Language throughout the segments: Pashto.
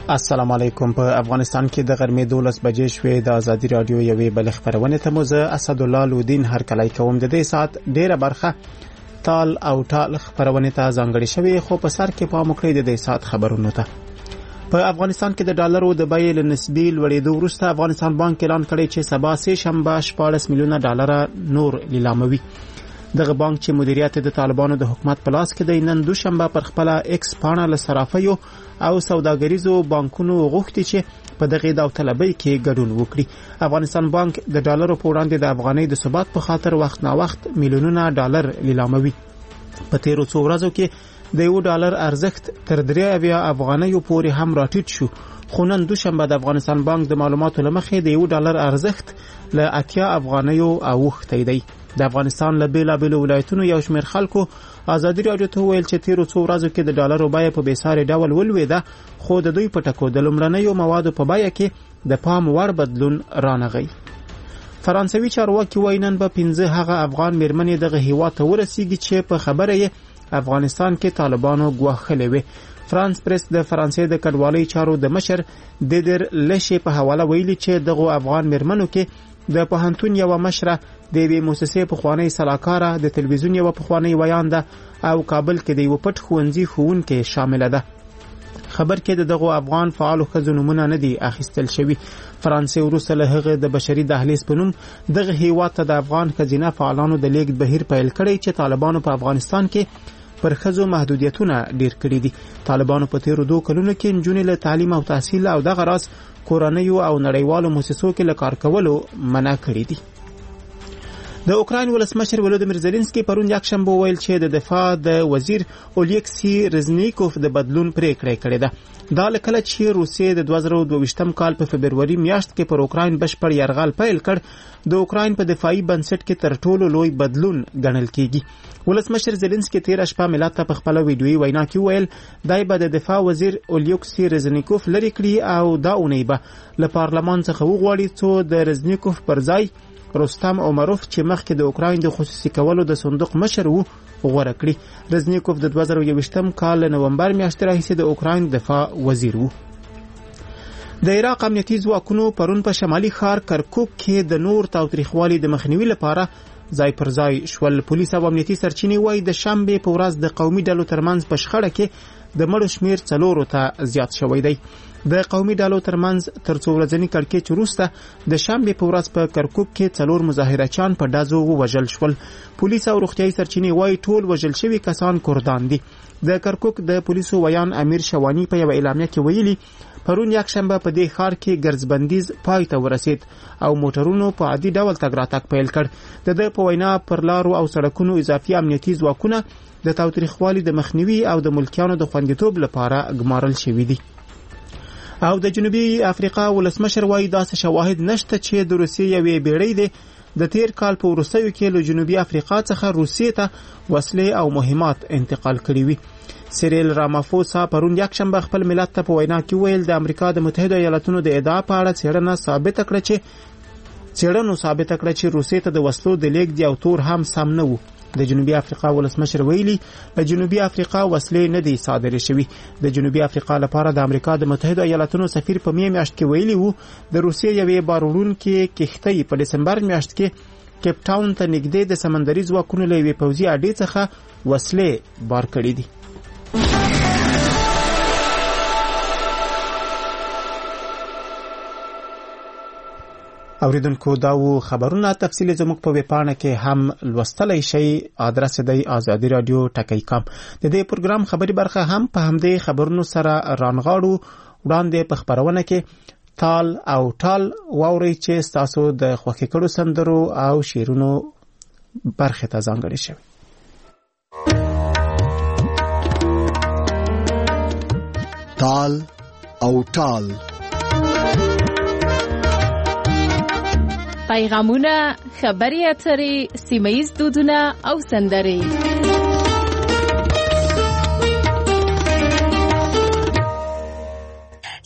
السلام علیکم. په افغانستان کې د غرمې 12 بجې شوې. د ازادي رادیو یوې بل خبرونه ته مو زه اسد الله لودین هرکلی کوم. د دې سات ډیره برخه تال او ټال خبرونه ته ځانګړې شوې، خو په سر کې پام وکړئ د دې سات خبرونو ته. په افغانستان کې د ډالرو د بیې له نسبي لوړېدو وروسته افغانستان بانک اعلان کړی چې سبا سه شنبه 14 میلیونه ډالر نور لیلاموي. دغه بانک چې مدیریت د طالبانو د حکومت په لاس کې دی، نن دوشنبه پر خپل ایکس پاڼه له صرافیو او سوداګریزو بانکونو غوښتي چې په دغه داوطلبۍ کې ګډون وکړي. افغانستان بانک د ډالرو په وړاندې د افغانۍ د ثبات په خاطر وخت نا وخت میلیونونه ډالر لیلاموي. په تیرو څو ورځو کې د یو ډالر ارزښت تر 3 افغانیو پورې هم راټیټ شو، خو نن دوشنبه د افغانستان بانک د معلوماتو لمخې د یو ډالر ارزښت له 80 افغانیو اوښتی دی. د افغانستان له بیلابیلو ولایتونو یو شمېر خلکو ازادي رادیو ته ویل چې تیرو څو ورځو کې د ډالرو بیه په بیساري ډول ولوېده، خو د دوی په ټکو د لومړنیو موادو په بیه کې د پام وړ بدلون رانغی. فرانسوي چارواکي وایي نن به 15 هغه افغان میرمنې دغه هیواد ته ورسیږي چې په خبره یې افغانستان کې طالبانو ګواښلې وي. فرانس پریس د فرانسې د کډوالۍ چارو د مشر دیدر لشي په حواله ویلي چې دغه افغان میرمنو کې د پوهنتون یو مشره، د یوې مؤسسې پخوانی سلاکاره، د تلویزیون یو پخوانی ویانده او کابل کې د یو پټ ښوونځي ښوونکې شامل ده. خبر کې دغه افغان فعالو ښځو نومونه نه دي اخیستل شوي. فرانسې وروسته له هغه د بشري دهلیز په نوم دغه هیواد ته د افغان ښځینه فعالانو د لیږد بهیر پیل کړی چې طالبانو په افغانستان کې پر ښځو محدودیتونه ډیر کړي دي. طالبانو په تیرو 2 کلونو کې نجونې له تعلیم او تحصیل او دغه راز کورنیو او نړیوالو مؤسسو کې له کار کولو منع کړي دي. د اوکراین ولسمشر ولودیمیر زيلنسکي پرون یکشنبه ویل چې د دفاع د وزیر اولیکسی رزنیکوف د بدلون پریکړه کړې ده. دا لکه چې روسیې د 2022 کال په فبروري میاشت کې پر اوکراین بشپړ یرغل پیل کړ، د اوکراین په دفاعي بنسټ کې تر ټولو لوی بدلون ګڼل کیږي. ولسمشر زيلنسکي تیر شپه ملت ته په خپل ویډیويي وینا کې ویل دای به د دفاع وزیر اولیکسی رزنیکوف لري کړی او دا اونۍ به له پارلمان څخه وغواړي څو د رزنیکوف پر ځای رستم عمروف چې مخکې د اوکراین د خصوصي کولو د صندوق مشر وو غوړه کړي. رزنیکوف د 2021 کال نومبر میاشتې راهیسې د اوکراین دفاع وزیر وو. د عراق امنیتي ځواکونو پرون په شمالي ښار کرکوک کې د نور تاوتریخوالي د مخنیوي لپاره ځای پر ځای شول. پولیس او امنیتي سرچینې وایي د شنبې په ورځ د قومي ډلو ترمنځ په شخړه کې د مړو شمیر 4 ته زیات شوی دی. د قومي ډلو ترمنځ تر څو ورځنی کړکېچ وروسته د شنبې په ورځ په کرکوک کې 4 مظاهرچیان په ډازو ووژل شول. پولیس او روغتیايي سرچینې وایي ټول وژل شوي کسان کردان دي. د کرکوک د پولیسو ویان امیر شوانی په یو اعلامیه کې ویلي پرون یکشنبه په دې ښار کې ګرځبندیز پای ته ورسید او موټرونو په عادي ډول تګ راتګ پیل کړ. د په وینا پر لارو او سړکونو اضافي امنیتي ځواکونه د تاوتریخوالي د مخنیوي او د ملکیانو د خوندیتوب لپاره ګمارل شوي دي. او د جنوبي افریقا ولسمشر وایي داسې شواهد نشته چې د روسیې یوې بیړۍ د تیر کال په وروستیو کې له جنوبي افریقا څخه روسیې ته وسلې او مهمات انتقال کړي وي. سیریل رامافوسا پرون یکشنبه خپل ملت ته په وینا کې ویل د امریکا د متحده ایالاتونو د ادعا په اړه څېړنه ثابته کړه چې روسیې ته د وسلو د لیږد یو تور هم سم نه وو. د جنوبي افریقا ولسمشر ویلي په جنوبي افریقا وسلې نه دي صادرې شوي. د جنوبي افریقا لپاره د امریکا د متحده ایالاتونو سفیر په میاشت کې ویلي وو د روسیې یوې بارونکې کښتۍ په دسمبر میاشت کې کیپ ټاون ته نږدې د سمندري ځواکونو له یوې پوځي اډې څخه وسلې بار کړې دي. اوریدونکو دا و خبرونه، تفصیل زموږ په ویبپاڼه کې هم لوستلی شئ. آدرس دی azadiradio.com. د دې پروګرام خبري برخه هم په همدې خبرونو سره رانغاړو. وړاندې په خبرونه کې تال او ټال واورئ چې ستاسو د خوښې کړو سندرو او شعرونو برخه ته ځانګړې شوي. تال او ټال، پیغامونه، خبري اترې، سیمه‌ییز دودونه او سندرې.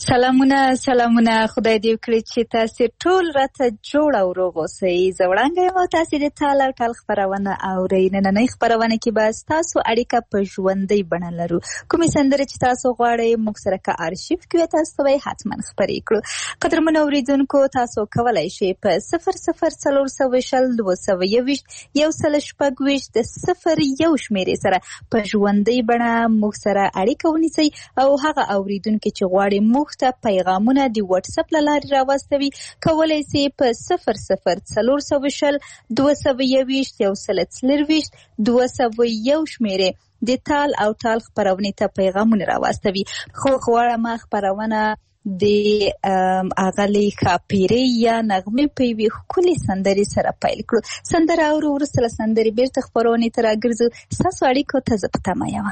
سلامونه خدای دې وکړي چې تاسو ټول راته جوړ او روغ اوسئ. زه وړاندې یم او تاسو د ټال او ټال خبرونه اورئ. نننۍ خبرونه کې به تاسو اړیکه په ژوندۍ بڼه لرو. کومې سندرې چې تاسو غواړئ موږ سره که آرشیف کې تاسو به حتما خبرې کړو. قدرمن اوریدونکو تاسو کولای شئ په 00402221 د 01 شمیرې سره په ژوندۍ بڼه موږ سره اړیکه ونیسئ او هغه اوریدونکو چې غواړي موږ ته پیغامونه دی واتس اپ لاري راوستوي کولای شي په 00402221 شمیرې د ټال او ټال خبرونه ته پیغامونه راوستوي. خو غواړم خبرونه د اغلی خاپیری یا نغمه پیوی خولي سندري سره پیل کړو. سندره او ورسره سندري بیرته خبرونه تر راګرځو. تاسو اړیکو ته زپتا ما یو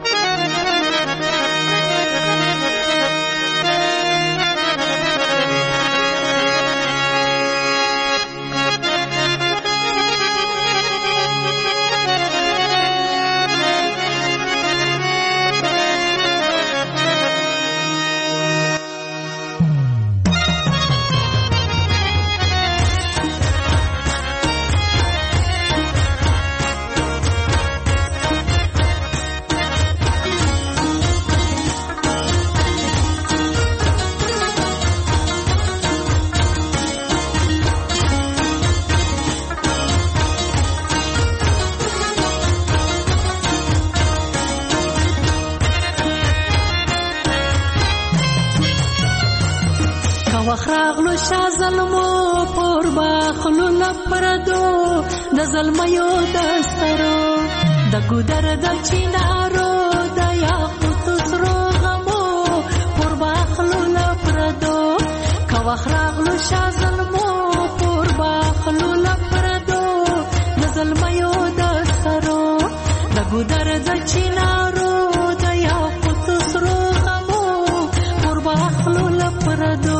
وخراغلو شازلمو پر باخلو لپردو د زلمیو دسترو د ګودر د چینارو د یاقوت سرو غمو پر باخلو لپردو کا وخراغلو شازلمو پر باخلو لپردو د زلمیو دسترو د ګودر د چینارو د یاقوت سرو غمو پر باخلو لپردو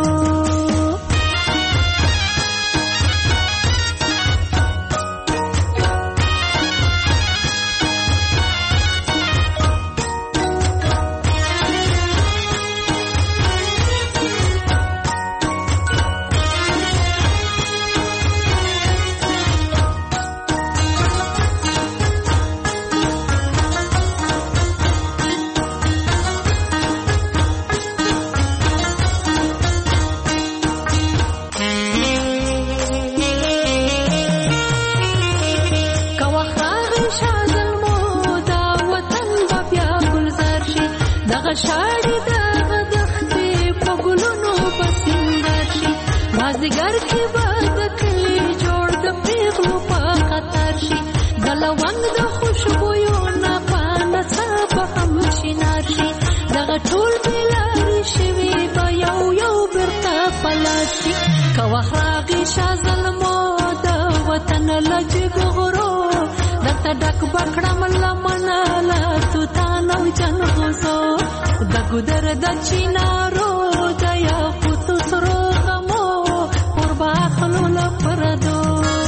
شاړې د دښتې په ګلونو بسنګر شي مازدیګر کې به د کلي جوړ د پیغلو په خطر شي د لونګ د خوشبویو نه په نڅا به هم شینار شي دغه ټول بېلارې شوي به یو یو بیرته پلاس شي که وخت راغی شاه زلمو د وطن له جګو غرو درته ډک به کړم لمنه له توتان او جنغوزو د ګودر د چینارو د یاقوت سرو غمو پر باخلو لپردو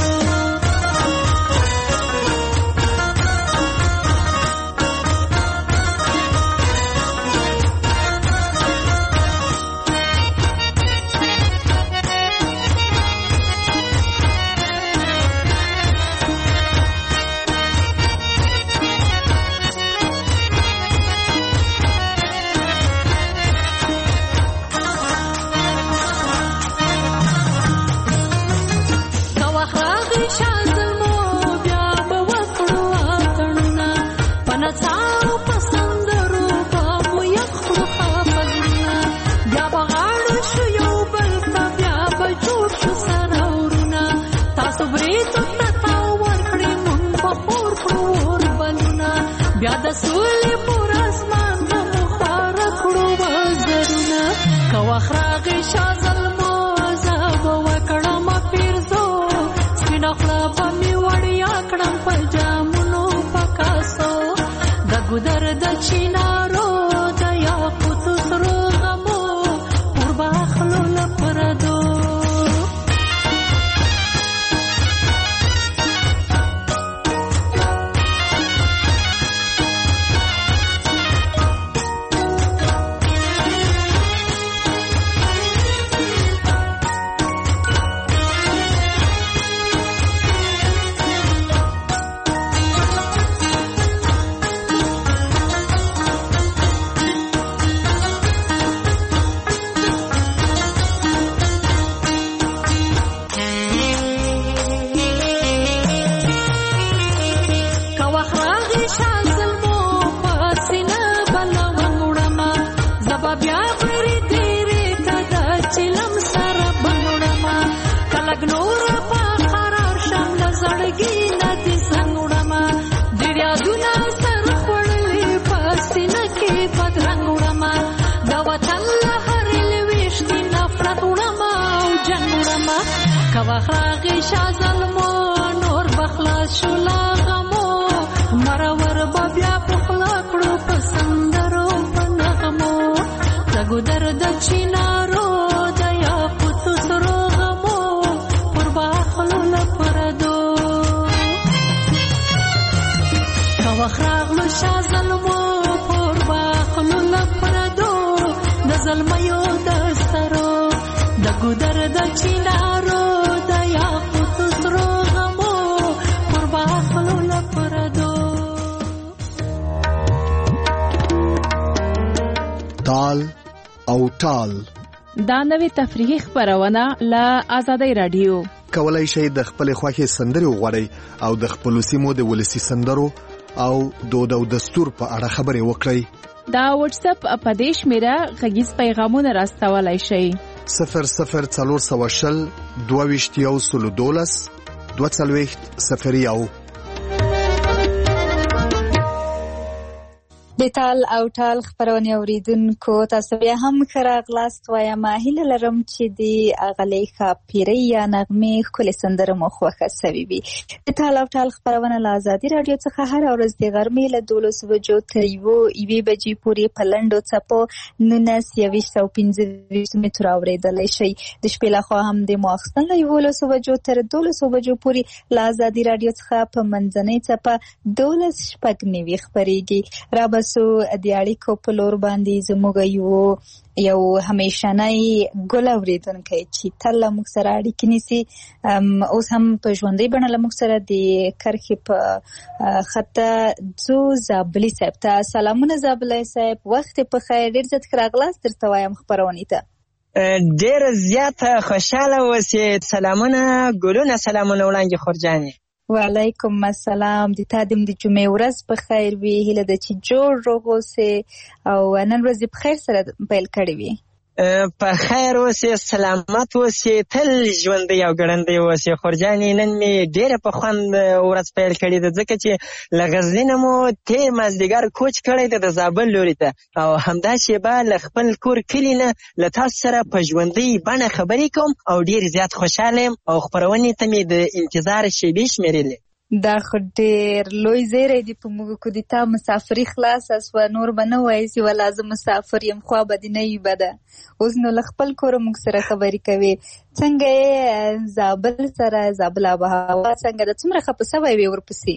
بیا د سولې پر اسمان مخاره کړو وزرونه که وخت راغی شاه زلمو زه به وکړم پیرزو سپینه خوله به مې وړیا کړم په جامونو په کاسو د ګودر د چینارو د یاقوت سرو غمو پر باخلو لپردو وخراغي شازلمو نور بخلاص شولا غمو مرور بیا پخلا کړو پسندرو پنغمو زګو درد چینارو د یاقوت سرو غمو پر باخلو لپردو وخراغلو شازلمو پر باخلو لپردو د زلمیو دسترو د ګودر د چینارو د یاقوت سرو غمو پر باخلو لپردو. تال او ټال دا نوې تفریحي خپرونه له آزادۍ رادیو. کولای شئ د خپل خوښې سندرې وغواړئ او د خپل سیمو د ولسي سندرو او دود او دستور په اړه خبرې وکړئ. دا واتس اپ په دې شمیره غږیز پیغامونه راستولای شئ. 00420 22 د تال او ټال خبرونه اوریدونکو تاسو بیا هم خراغلاست وایم هیله لرم چې د اغلی خاپیری یا نغمه خپل سندره مو خوښه سوي وي. د تال او ټال خبرونه له آزادي رادیو څخه هر ورځ د غرمې له 12 بجو تر 1 بجې پورې په لنډو څپو 1915 متر اوریدلای شي. د شپې له خوا هم د ماخستن له 11 بجو تر 12 بجو پورې له آزادي رادیو څخه په منځنۍ څپه 12:09 خبريږي. سو د اړیکو په لور باندې زموږ یو همیشنۍ ګل اوریدونکی چې تل موږ سره اړیکې نیسي اوس هم په ژوندۍ بڼه له موږ سره د کرښې په خطه ځو. زابلي صاحب ته سلامونه. زابلي صاحب وخت په خیر. ډېر زیات ښه راغلاست درته وایم خپرونې ته. ډېر زیات خوشاله اوسئ. سلامونه ګلونه. سلامونه وړاندې خورجانې. وعلیکم السلام. د تادم د جمعې ورځ په خیر وي. هیله ده چې جوړ روغ اوسئ او نن ورځ په خیر سره پیل کړې وي. په خیر اوسئ، سلامت اوسئ، تل ژوندی او ګړندی اوسئ. خورجانې نن مې ډېره په خوند ورځ پیل کړې ده ځکه چې له غزني نه مو تېر مازدیګر کوچ کړی ده د زابل لوري ته او همدا شېبه له خپل کور کلي نه له تاسو سره په ژوندۍ بڼه خبرې کوم او ډېر زیات خوشحاله یم او خپرونې ته مې د انتظار شېبې شمېرلې. دا خو ډېر لوی زیری دی په موږ کو د تا مسافري خلاصه سوه. نور به نه وایي چې ولا زه مسافر یم خوا به دې نه وي بده. اوس نو له خپل کوره موږ سره خبرې کوې. څنګه یې زابل سره زابل آب و هوا څنګه ده؟ څومره خفه سوی وې ورپسې؟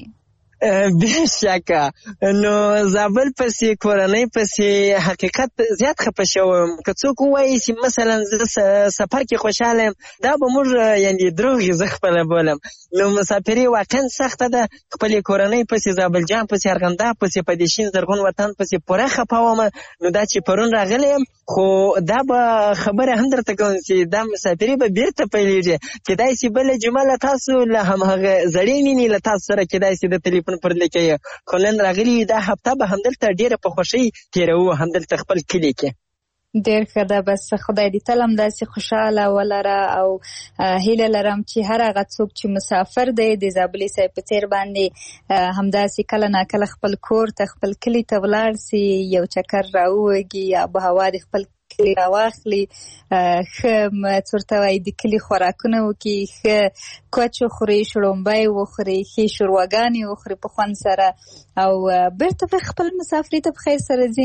بېشکه نو زابل پسې کورنۍ پسې حقیقت زیات خفه شوم. که څوک ووایي چې مثلا زه سفر کې خوشحاله یم دا به موږ یعنې دروغ یې زه خپله بولم. نو مسافري واقعا سخته ده. خپلې کورنۍ پسې زابل جان پسې ارغنداب پسې په دې شین زرغون وطن پسې پوره خفه وم. نو دا چې پرون راغلی یم خو دا به خبره هم درته کوم چې دا مسافري به بیرته پیلېږي. کېدای شي بله جمعه له تاسو له همهغه زړې مینې له تاسو سره کېدای شي د تلیفون پر لیکي خو نن راغلي دا هفته به همدلته ډېره په خوښۍ تېروو همدلته خپل کلي کې. ډېر ښه ده. بس خدای دې تل همداسې خوشحاله ولره او هیله لرم چې هر هغه څوک چې مسافر دی د زابلي صاحب په څېر باندې همداسې کله ناکله خپل کور ته خپل کلي ته ولاړ سي، یو چکر راووږي، آب و هوا د خپل کلی راواخلي، ښه څورته وایي د کلي خوراکونه وکړي، ښه کوچ وخوري، شړومبی وخوري، ښې شورواګانې وخوري په خوند سره او بېرته به خپل مسافري ته په خیر سره ځي.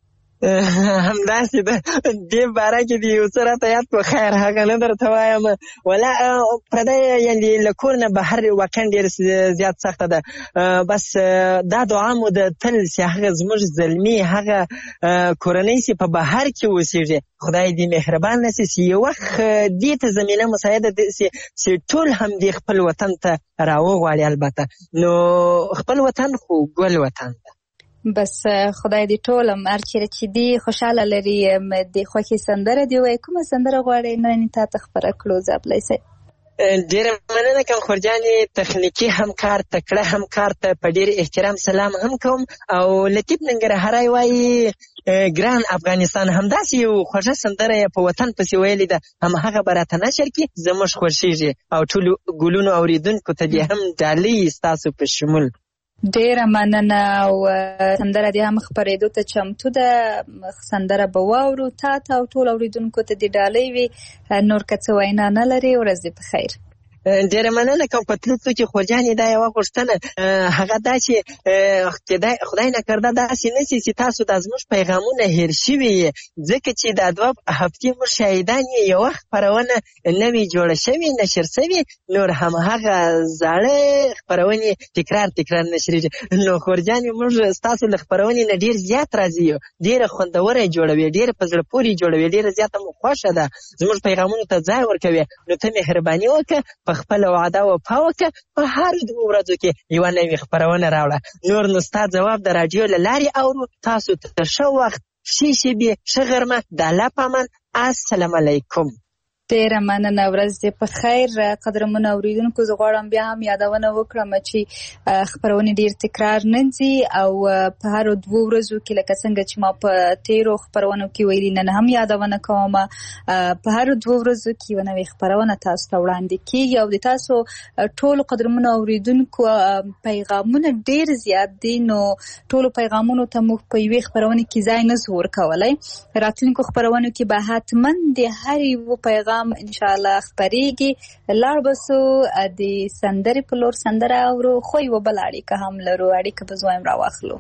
همداسې ده. دې باره کې د یو څه راته یاد کړو. خیر هغه نه درته وایم ولا پردی یعنې له کور نه بهر واقعا ډېر زیات سخته ده. بس دا دعا مو د تل چې هغه زموږ زلمي هغه کورنۍ چې په بهر کې اوسېږي خدای دې مهربان نشي چې یو وخت دې ته زمینه مساعده چې ټول هم دې خپل وطن ته راوغواړي. البته نو خپل وطن خو ګل وطن ده. بس خدای دې ټول هر چیرې چې دی خوشحاله لري. د خوښې سندره دی وایي کومه سندره غواړې نن تا ته خپره کړو زابلی صاحب؟ ډېره مننه کوم خورجانې. تخنیکي همکار تکړه همکار ته په ډېر احترام سلام هم کوم او لطیف ننګرهاری وایي ګران افغانستان همداسې یو خوږه سندره یې په وطن پسې ویلې ده همهغه به راته نشر کړي زموږ خوښېږي او ټولو ګلونو اورېدونکو ته دې هم ډالۍ ستاسو په شمول. ډېره مننه او سندره دې هم خپرېدو ته چمتو ده. سندره به واورو تا ته او ټول اورېدونکو ته دې ډالۍ وي. نور که څه وینا نه لرې ورځ دې په خیر. ډېره مننه کوم په تلو کې خورجانې دا یوه غوښتنه هغه دا چې خدای نکرده داسې نه شي چې تاسو دا زموږ پیغامونه هېر شوي یې ځکه چې دا 2 هفتې موږ شاهدان یې یوه خپرونه نوې جوړه شوې نشر شوې نور همهغه زاړه خپرونې تکرار نشرېږي نو خورجانې موږ ستاسو له خپرونې نه ډېر زیات راضي یو ډېره خوندوره یې جوړوي ډېره په زړه پورې یې جوړوي ډېره زیاته مو خوښه ده زموږ پیغامونو ته ځای ورکوي نو ته مهرباني وکړه په خپله وعده وفا وکړه په هرو 2 ورځو کې یوه نوې خپرونه راوړه نور نو ستا ځواب د راډیو له لارې اورو تاسو ته ښه وخت ښې شېبې ښه غرمه د الله په امان السلام علیکم ډېره مننه ورځ دې په خیر قدرمنو اورېدونکو زه غواړم بیا هم یادونه وکړم چې خپرونې ډېر تکرار نه ځي او په هرو 2 ورځو کې لکه څنګه چې ما په تیرو خپرونو کې ویلي نن هم یادونه کوم په هرو 2 ورځو کې یوه نوې خپرونه تاسو ته وړاندې کېږي او د تاسو ټولو قدرمنو اورېدونکو پیغامونه ډېر زیات دي نو ټولو پیغامونو ته موږ په یوې خپرونې کې ځای نه شو ورکولی راتلونکو خپرونو کې به حتما د هر یو پیغام ان شاء الله خبرېږي لاړ بسو د سندرې په لور سندره اورو خو یو بل اړیکه هم لرو اړیکه به زویم راواخلو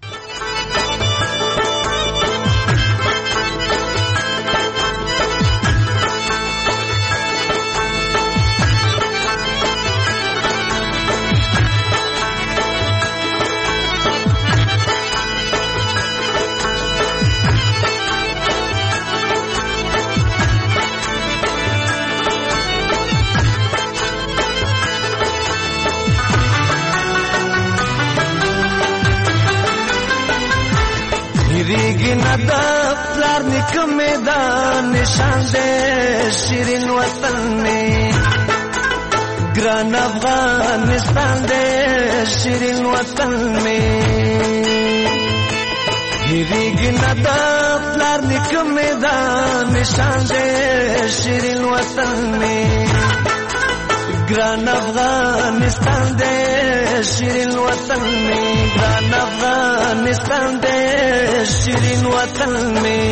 ریگی ندا پلار نکم میدان نشان دے شیرین وطن میں گران افغانستان دے شیرین وطن میں ریگی ندا پلار نکم میدان نشان دے شیرین وطن میں گران افغانستان دے شیرین وطن میں گران افغانستان دے شیرین وطن میں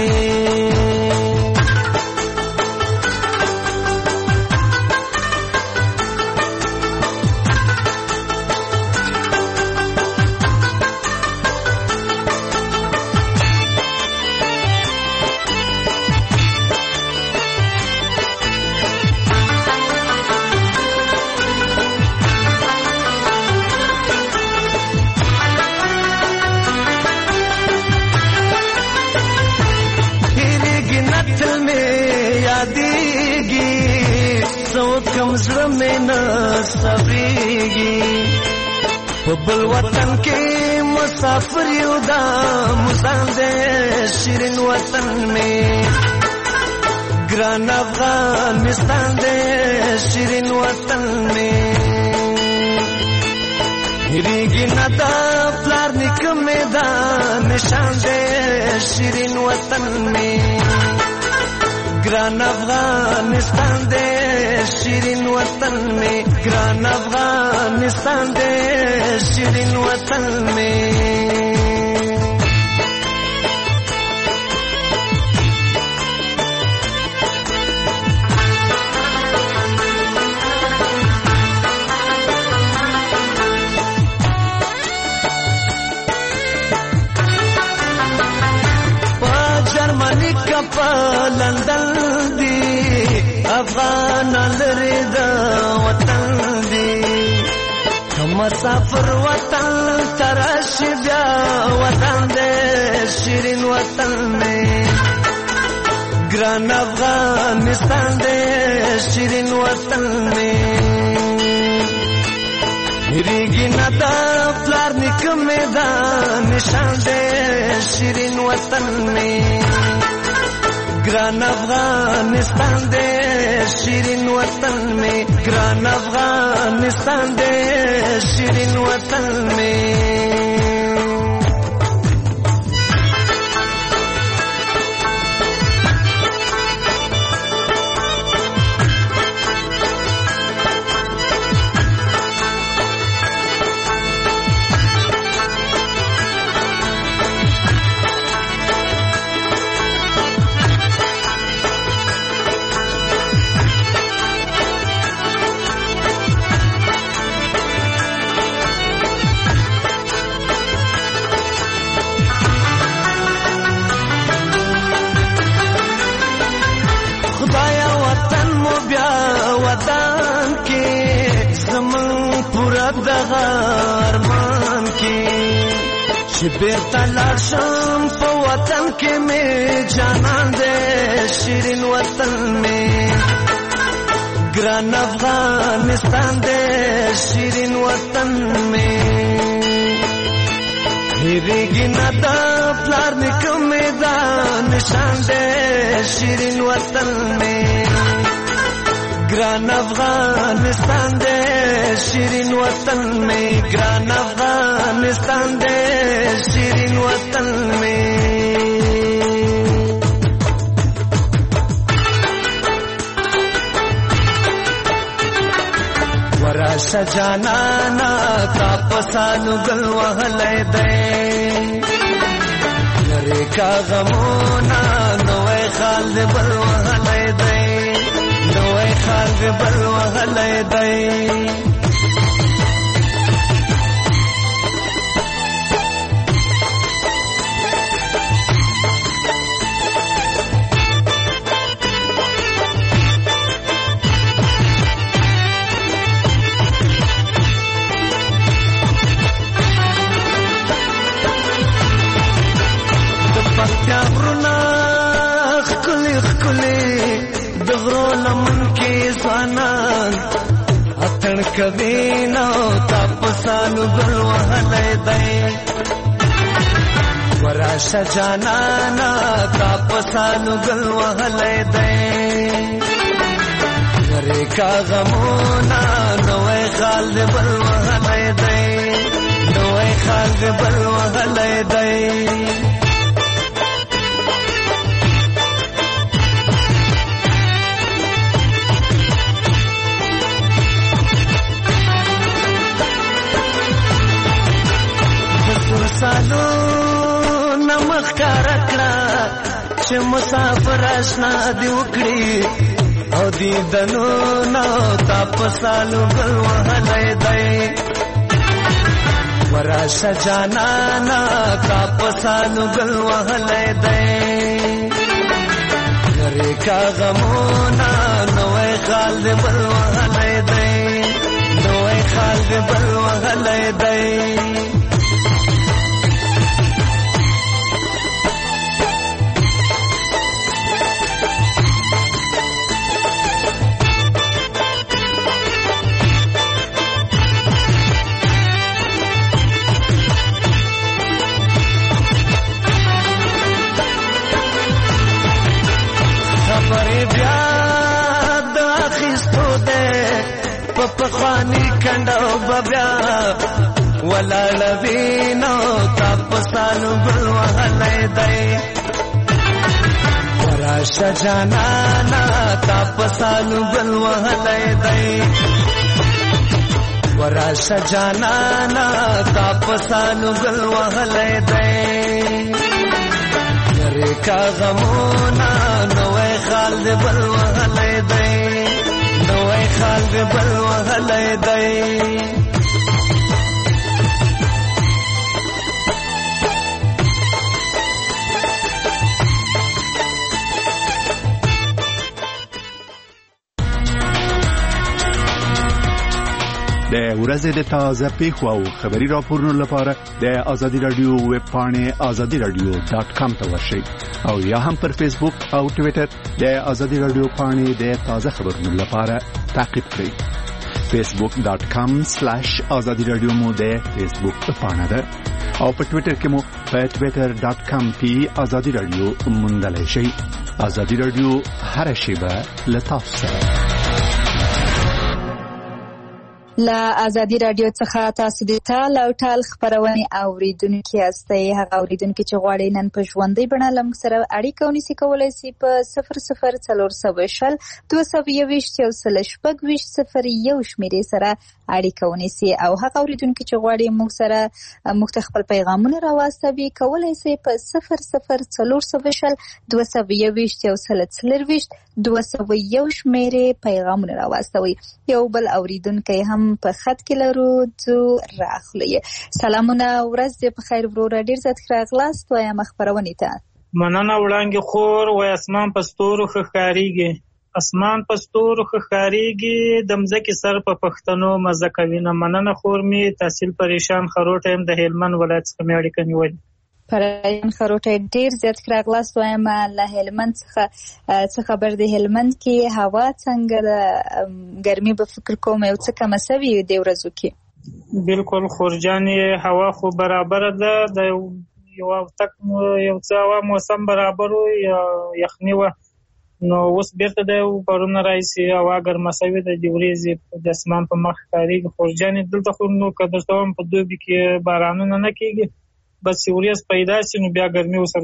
زړه مې نه صبرېږي په بل وطن کې مسافر یو دا مزان دې شیرین وطن مې ګران افغانستان دې شیرین وطن مې هېرېږي نه دا پلار نیکه مې دا نشان دې شیرین وطن مې گران افغانستان دے شیرین وطن میں گران افغانستان دے شیرین وطن میں جرمنی کا لندن دی افغان لري دا وطن دی مسافر وطن تراشی بیا وطن دے شیرین وطن میں گران افغانستان دے شیرین وطن میں هېرېږي نه دا پلار نیکه مې دا نشان دے شیرین وطن میں گران افغانستان دے شیرین وطن میں گران افغانستان دے شیرین وطن میں چې بیرته لاړ شم په وطن کې مې جانان دې شیرین وطن مې ګران افغانستان دې شیرین وطن مې هیریږي نه د پلار نیکه مې دا نشان دې شیرین وطن مې ګران افغانستان دې شیرین وطن مې ګران افغانستان دې شیرین وطن مې ورشه جانانا تا پسانو گل وحلی دی لری کا غمونا نوی خال دی بل وحلی دی نوی خال دی بل وحلی دی غرونا خکلی خکلی دغرو لمن کی زوانان اتن کبینا تاپسانو گل وحلی دی وراشا جانانا تاپسانو گل وحلی دی گری کا غمونا نوی خال دی بل وحلی دی نوی خال دی بل وحلی دی سالو نمخ کارکړه چې مسافر آشنا دی وکړي او دی دنو نو تاپ سالو گل وحلی دی ورشه جانانا تاپ سالو گل وحلی دی گری کا غمونا نوی خال دی بل وحلی دی نوی خال دی بل وحلی دی پخوانی کنڈو ببیا ولالوینو تاپسانو گل وحلی دی وراشا جانانا تاپسانو گل وحلی دی وراشا جانانا تاپسانو گل وحلی دی گری کا غمونا نوی خال دی بل وحلی دی نوی خال دی بل وحلی دی د ورځې د تازه پیښو او خبري راپورونو لپاره د ازادي رادیو ویب پاڼې azadiradio.com ته ورشئ او یا هم پر فیسبوک او ټوئیټر د ازادي رادیو پاڼې د تازه خبرونو لپاره تعقیب کړئ. facebook.com/azadiradio مو د فیسبوک پاڼه ده او په ټوئیټر کې مو په twitter.com/azadiradio موندلای شئ. ازادي رادیو هر شیبه له تاسو سره. لا ازادي رادیو څخه تاسو د ټال او ټال خبرونه اوریدونکو یاستئ. هغه اوریدونکو چې غواړي نن په ژوندۍ بڼه لمږ سره اړیکه ونیسي کولای شي په 0040 220 شمیرې سره اړیکه ونیسي او هغه اوریدونکو چې غواړي موږ سره مختلف پیغامونه راوستوي کولای شي په 0040 220 شمیرې پیغامونه راوستوي. یو بل اوریدونکو هم په خط کې لرو جو راخلی. سلامونه ورځ دې په خیر ورور ډیر زړه راغلاست وایم خبرونه ته. مننه وړاندې خور و اسمان په ستورو ښکاریږي. اسمان په ستورو ښکاریږي د مځکې سر په پښتنو مزه کوي نه. مننه خور می تحصیل پریشان خروټه يم د هلمند ولایت څخه مې اړیکه نیولې. پریشان خروټه ډیر زیات راغلاست وایم له هلمند څخه خبر دی. هلمند کې هوا څنګه ده؟ ګرمي به فکر کوم یو څه کم سوي دی ورځو کې. بالکل خورجانې هوا خو برابر ده د یو څه هوا موسم برابر و یخني و نو اوس بیرته د پرونه راځي هوا ګرمه شوې ده د ورځې د اسمان په مخ ښکارېږي. خورجانې دلته خو نو که درته وایم په دوبي کې بارانونه نه کېږي بس ورځ پیدا شي نو بیا ګرمي ورسره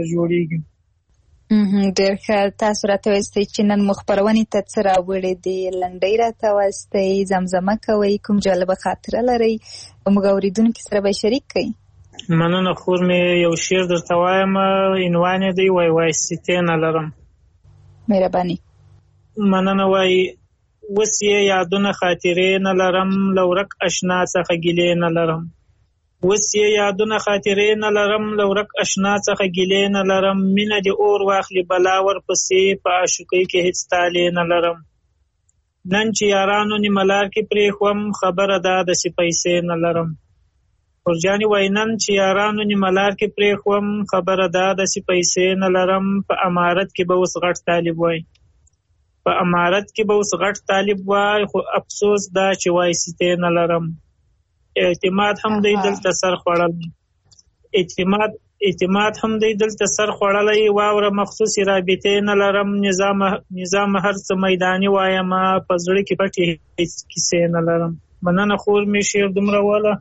جوړېږي. ډېر ښه. تاسو راته وایستئ چې نن مو خپرونې ته څه راوړی دي؟ لنډۍ راته وایستئ، زمزمه کوئ، کوم جالبه خاطره لرئ موږ اورېدونکي سره به شریک کړئ؟ مننه خور مې یو شعر درته وایم عنوان یې دی وای وای سیتې نه لرم. مهرباني. مننه وای اوس یې یادونه خاطرې نه لرم له ورک اشنا څخه ګیلې نه لرم. اوس یې یادونه خاطرې نه لرم له ورک اشنا څخه ګیلې نه لرم. مینه دې اور واخلي بلا ورپسې په عاشقۍ کې هېڅ تالې نه لرم. نن چې یارانو نیمه لار کې پرېښوم خبره ده داسې پیسې نه لرم. خورجانې وای نن چې یارانو نیمه لار کې پرېښوم خبره ده داسې پیسې نه لرم. په امارت کې به اوس غټ طالب وای په امارت کې به اوس غټ طالب وای خو افسوس دا چې وای سیتې نه لرم. اعتماد هم دی دلته سر خوړلی اعتماد هم دی دلته سر خوړلی. واوره مخصوصي رابطې نه لرم. نظام هر څه میداني وایم په زړه کې پټې هېڅ کیسې نه لرم. مننه خور مې شعر دومره واله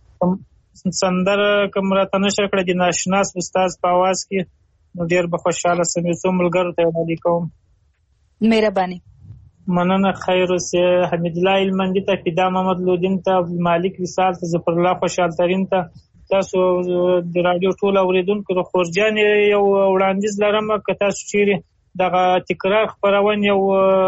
سندره کوم راته نشه کړه د ناشناس استاد په اواز کې نو ډېر به خوشحاله سم. یو څو ملګرو ته وړاندې کوم. مهرباني. مننه خیر اوسې. حمید الله هلمندي ته، فدا محمد لودین ته، مالک وصال ته، ظفر الله خوشحال ترین ته، تاسو د راډیو ټول اوریدونکو د خورجانې یو وړاندیز لرم که تاسو چیرې دغه تکرار خپرونې یو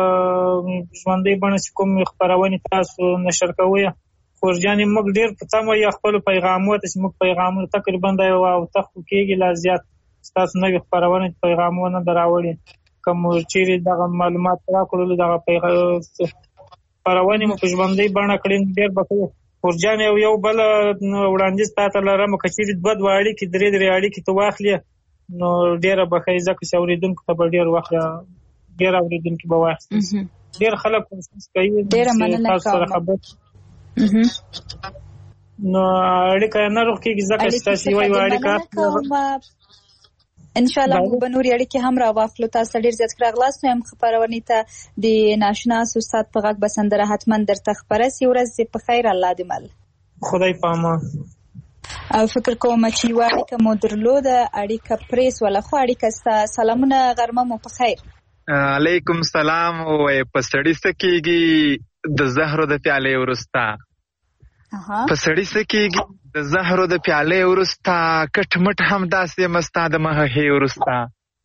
ژوندۍ بڼه چې کوم خپرونې تاسو نشر کوئ خورجانې موږ ډېر په تمه یا خپلو پیغامونو ته چې موږ پیغامونه تقریبا د یو اوته خو کېږي لا زیات ستاسو نوې خپرونې پیغامونه ده راوړي که مو چیرې دغه معلومات راکړلو دغه خپرونې مو په ژوندۍ بڼه کړي ډېر به ښه. خورجانې یو بل وړاندیز تا ته لرم که چیرې دوه اړیکې درې اړیکې ته واخلي نو ډېره به ښه ځکه چې اورېدونکو ته به ډېر وخت ډېر اورېدونکي به واخلي. ډېر خلک کوشش کوي چې تاسو سره خبر نو اړیکه نه روغ کېږي ځکه چې تاسو یو اړیکه ان شاء الله موږ به نورې اړیکې هم راواخلو. تاسو ډېر زیات راغلاست هم خپرونې ته د ناشناس استاد په غږ به سندره حتما درته خپره سي. ورځ په خیر. الله دې مل. خدای په امان. او فکر کوم چې یوه اړیکه مو درلوده اړیکه پریس ولا خو اړیکه ستا. سلامونه غرمه مو په خیر. علیکم سلام. په سړی څه کېږي د زهرو د پیالې وروسته په سړی څه کېږي د زهرو د پیالې وروسته کټ مټ هم داسې مستا د مههې وروسته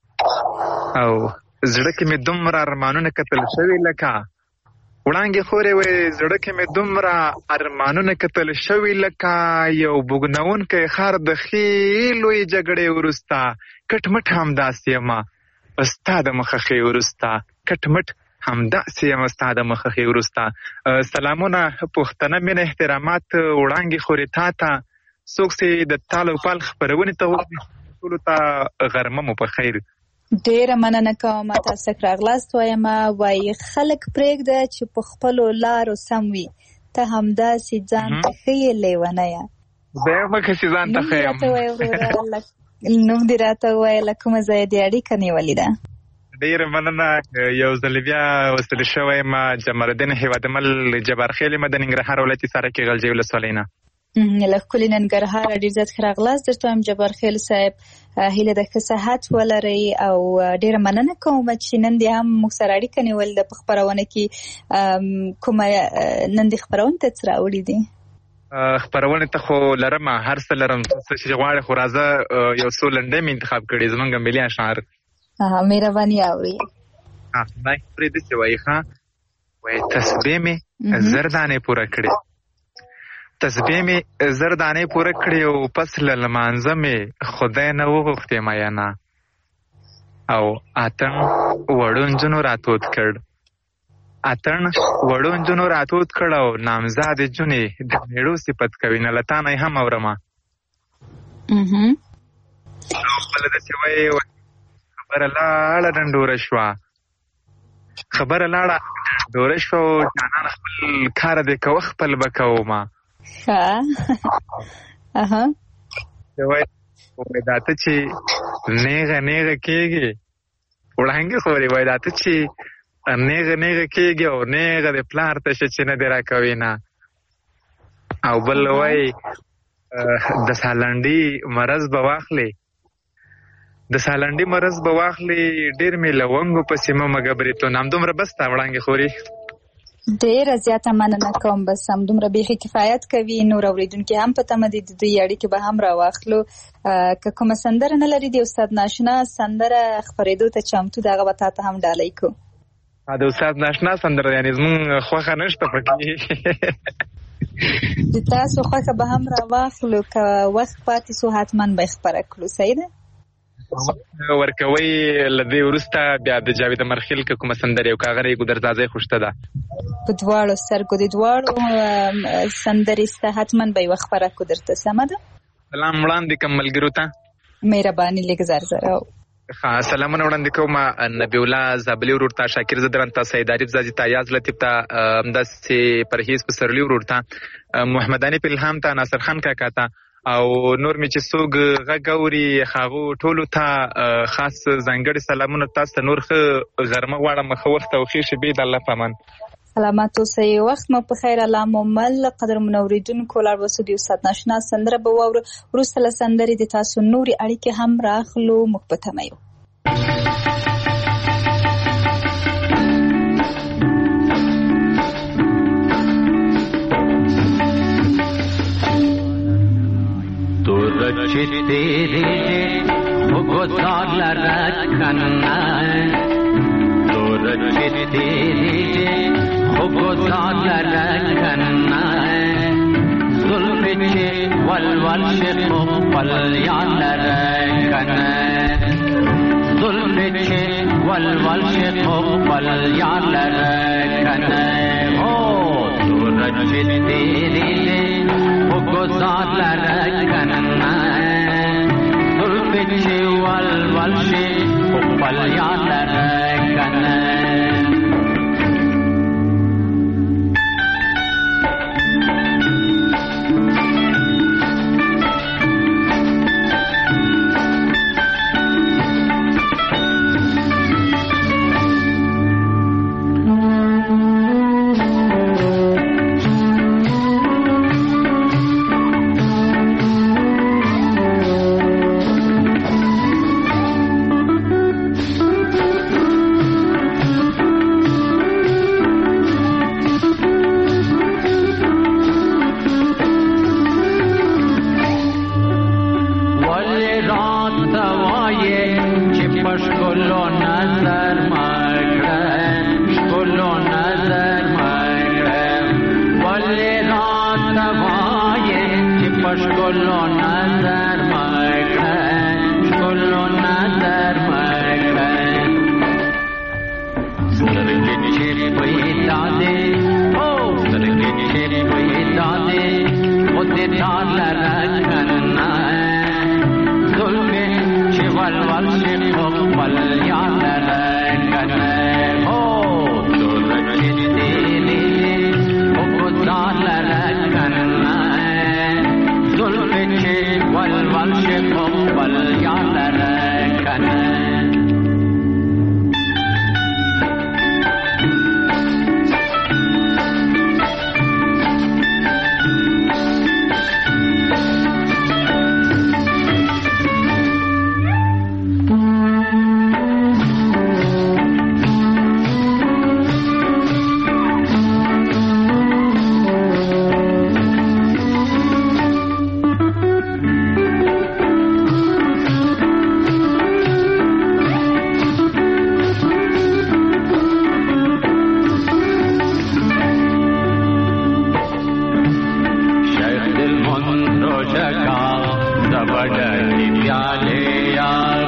او زړه کې مې دومره ارمانونه کتل شوي لکه وړانګې خورې وې زړه کې مې دومره ارمانونه کتل شوي لکه یو بوږنونکی خر د ښې لویې جګړې وروسته کټ مټ هم داسې یم ستا د مخخې وروسته کټ مټ همداسې یم ستا د مخخې وروسته. سلامونه پښتنه مینه احترامات وړانګې خورې تا ته څوک چې د تال او پال خپرونې ته وګوري ټولو ته غرمه مو په خیر. ډېره مننه کوم. تاسو راغلاست وایم وایي خلک پرېږده چې په خپلو لارو سم وي ته همداسې ځان ته ښیې لیونیه. زه مکه چې ځان ته ښیم. نوم دې راته ووایه له کومه ځایه دې اړیکه نیولې ده؟ ډېره مننه. یو ځل بیا وصل شوی یم جمال الدین هیوادمل جبارخیل یم د ننګرهار ولایت سرکې غلجۍ ولسوالۍ نه. له ښکلي ننګرهار ډېر زیات ښه راغلاست. درته وایم جبارخیل صاحب هیله ده ښه صحت ولرئ او ډېره مننه کوم چې نن دې هم موږ سره اړیکه نیول ده په خپرونه کې. کومه نن دې خپرونې ته څه راوړي دي؟ خپرونې ته خو لرم هر څه لرم څه چې غواړې خو راځه یو څو لنډۍ مې انتخاب کړي زمونږ ملي اشعار. مهرباني اوري. دا پرې داسې وایي ښه وایي تسبیح مې زر دانې پوره کړې تسبیح مې زر دانې پوره کړې او پس له لمانځه مې خدای نه وغوښتې میانه او اتڼ وړو نجونو راتود کړ اتن وړو نجونو راتود کړه او نامزاد جونې د میړو صفت کوي نه لتا نه هم اورما خپل د سوي خبره لاړه ډنډوره شوه جانان خپل کار دې کوه خپل به کومه وای دا ته چې نیغه کېږي وړانګې خورې وای دا ته چې نیغه کېږي او نیغه د پلار ته شه چې نه دې راکوي نه او بل وای د سالنډي مرض به واخلې ډېر مې لونګو پسې مه مګبرېتون همدومره بس ته وړانګې خورې ډېره زیاته مننه کوم بس همدومره بیخي کفایت کوي نور اورېدونکي هم په تمه دي د دوی اړیکې به هم راواخلو که کومه سندره نه لري د استاد ناشنا سندره خپرېدو ته چمتو د هغه به تا ته هم ډالۍ کو د استاد ناشنا سندره یعنې زمونږ خوښه نشته پکې د تاسو خوښه به هم راواخلو که وخت پاتې سو حتما به یې خپره کړو صحیح ده ورکوي له دې وروسته بیا د جاوید مرخیل که کومه سندرې او که هغه یې ګودرزازۍ خوشته ده په دواړو سترګو د دواړو سندرې سته حتما به یې خپره کړو درته سمه ده سلام وړاندې کوم ملګرو ته مهرباني لږ زر سلامونه وړاندې کوم نبی الله زابلي ورور ته شاکر زدران ته سید عارف زازي ته یاز لطیف ته همداسې پرهیز پسرلي ورور ته محمداني پلهام ته ناصر خان کاکا ته او نور مې چې څوک غږ اوري هغو ټولو ته خاص ځانګړي سلامونه تاسو ته نور ښه غرمه غواړم ښه وخت او ښې شېبې د الله په امان سلامت اوسئ وخت مو په خیر الله مو مل قدرمنو اورېدونکو لاړ وسو د استاد ناشنا سندره به واورو وروسته له سندرې د تاسو نورې اړیکې هم راخلو موږ په تمه یو چې تیرې وګدار لرکنه تور چې تیرې وګدار لرکنه زلف چې ولول شخ خپل یاد لرکنه زلف چې ولول شخ خپل یاد لرکنه او تور چې تیرې وګدار لرکنه چې ول شي خپل یاد لرکنه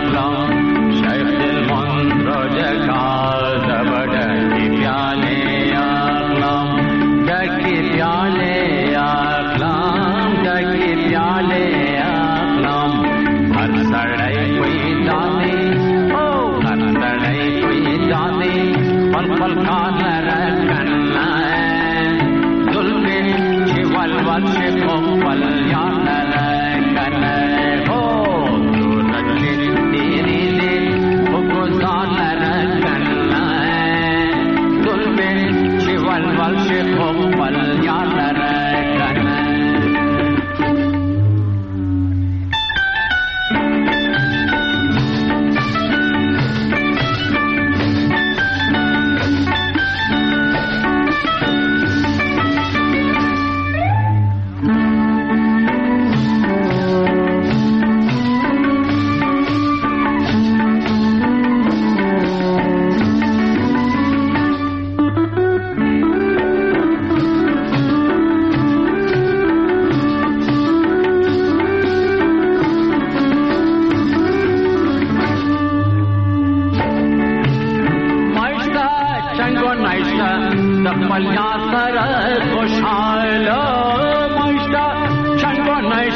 Shaykhul Mandro jaka zabad di pyale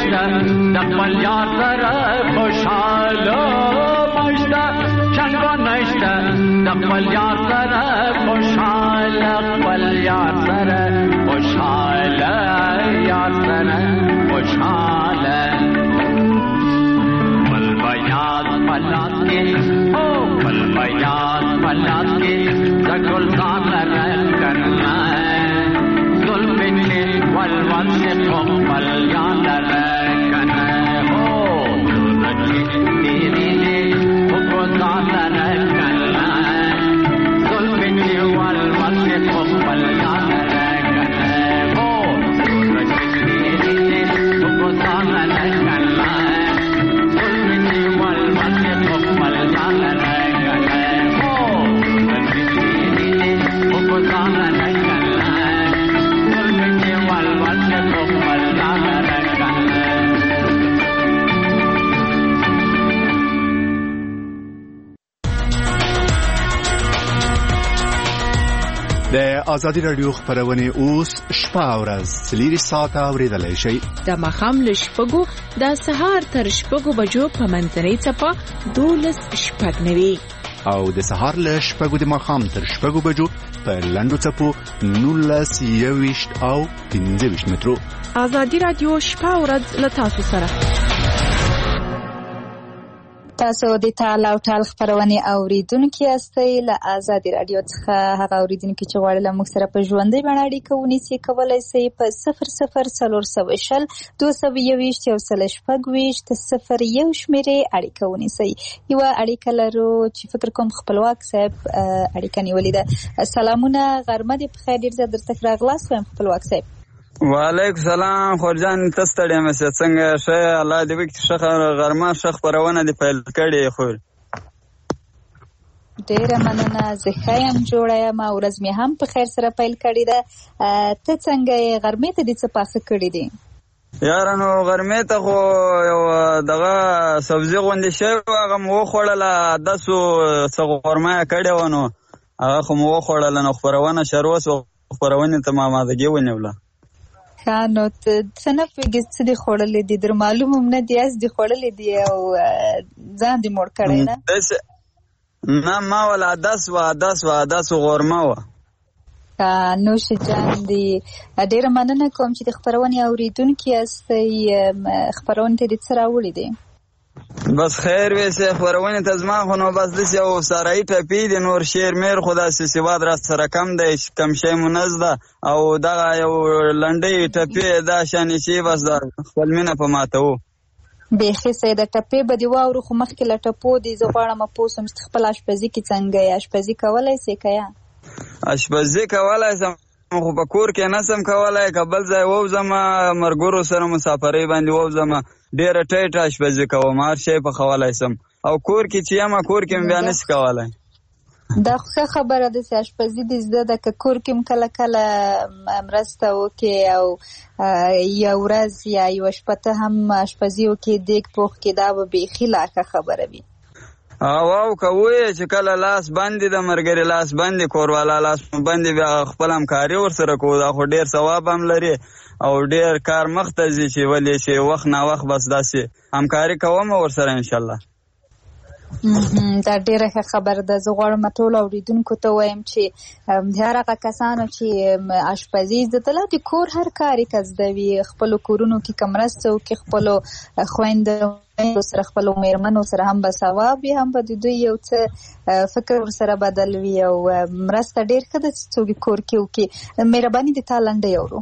نشته د خپل یار سره خوشحاله مشته چنګو نشته د خپل یار سره خوشحاله خپل یار سره خوشحاله یار سره خوشحاله بل بیاد پلاس کې او بل بیاد پلاس کې د ګل ځان لره کنه ظلمني والوصف بل یاد لره کنه او رچې تیری دې او ځان لره کنه ظلمني والوصف بل یاد لره کنه او رچې تیری دې او ځان لره کنه ظلمني والوصف بل یاد لره کنه او رچې تیری دې او ځان لره د ازادي رادیو خبرونه اوس شپه او ورځ 3 ساعته اوریدلای شئ. د مخام له شپږو د سهار تر شپږو بجو په منځنۍ چپه 12:09 او د سهار له شپږو د مخام تر شپږو بجو په لندو چپو 19:20 او 15 مترو. ازادي رادیو شپه او ورځ له تاسو سره. تاسو د تعال او تعال خبرونه اوریدونکو یاستئ. له ازادي رادیو څخه هغه اوریدونکو چې غواړي له موږ سره په ژوندۍ باندې اړیکه ونیسي کولای شي په 0040 220 شمیرې اړیکه ونیسي. یو اړیکه لرو چې فکر کوم خپلواک صاحب اړیکه نیولې ده. سلامونه غرمه دې په خیر. ډیر زه درته راغلاست وایم خپلواک صاحب. وعلیکم سلام خورجان تاسو ته څنګه شه الله دې وکړي ښه غرمه ښه خبرونه دې پیل کړي خو ډیره مننه. زه ښایم جوړه یم او ورځ مې هم په خیر سره پیل کړې ده. ته څنګه غرمې ته دې څه پاخه کړې دي؟ یارانو غرمې ته خو یو دغه سبزي غوندې شوی هغه مو وخوړله 10 څه غرمه کړې ونه هغه خو مو وخوړله نو خبرونه شروع شو خبرونه ته ما مادګي ونیوله. نو څنګه پیګس دې خورلې دي در معلومه نه دي اس دې خورلې دي او ځان دې مور کړې نه ما ولا 10 غرمه و. نو شجان دې ډېر مننه کوم چې د خبرونه اوریدونکو یاستئ. خبرونه دې څه راوړي دي؟ بس خیر ویسه خبرونه تزما خو نو بس د یو سارای ټپی د نور شیر میر خدا سي سواد را سره کم دی کم شی منزده او دا یو لنډي ټپی دا شان شي بس دا خپل مینه په ماتو به خسه د ټپی به دی واورو خو مخکې لټپو دي زه غواړم پوسم چې خپل اشپزي کې څنګه اشپزي کولای سي کیا اشپزي کولای سم خو په کور کې نسم کولای کبل ځای ووزم مرګورو سره مسافرې باندې ووزم ډېر ټیټ اشپزي کوم هر شی په خوالای سم او کور کې چې ما کور کې بیان نس کولای. دا ښه خبره ده چې اشپزي دې زده د کور کې کله کله مرسته وکي او یو ورځ یا یو شپه ته هم اشپزي وکي دیګ پوخ کې دا به بيخي لا خبره وي. او کوی چې کله لاس باندې د مرګري لاس باندې کوروالا لاس باندې بیا خپل همکاري ورسره کوو دا خو ډیر ثواب هم لري او ډیر کار مختزي چې ولې چې وخت نه وخت بس داسې همکاري کوم ورسره ان شاء الله. دا ډیره خبر ده. زه غواړم ټول اوریدونکو ته وایم چې هغه کسانو چې اشپزي زدل د کور هر کاری کزدوي خپل کورونو کې کمرستو کې خپل خويند سره خپل میرمنو سره هم به ثواب هم به دوی یو څه فکر سره بدل وي او مرسته ډیر کده چې کور کې وکي. مهرباني د تالند یورو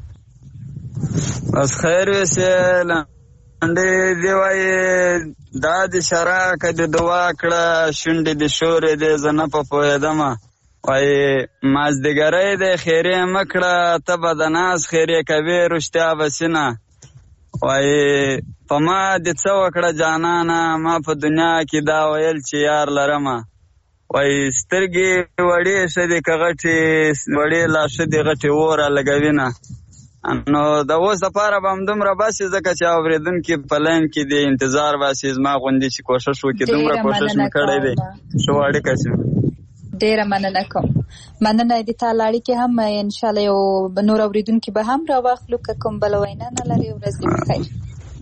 بس خیر وسه انده دی وای دا د شراکه د دعا کړه شونډې د شورې د زنه په پوهېدمه وای مازدیګرۍ د خیرې مکړه ته به د ناز خیرې کوې رښتیا بسینه وای په ما د څه وکړه جانانه ما په دنیا کې دا ویل چې یار لرمه وای سترګې وړې ښه دي که غټې وړې لا ښه دي غټې وره لګوینه نو د اوس دپاره به همدومره باسي ځکه چې اورېدونکي په لاین کې د انتظار باسي زما غوندې چې کوښښ وکړي دومره کوښښ مې کړی دی ښه اړیکه شي. ډیره مننه کوم. مننه د تعالی اړیکې هم ان شاء الله یو نور اوریدونکو به هم راواخلو که کوم بل وینا نه لري. ورځ دې بخیر.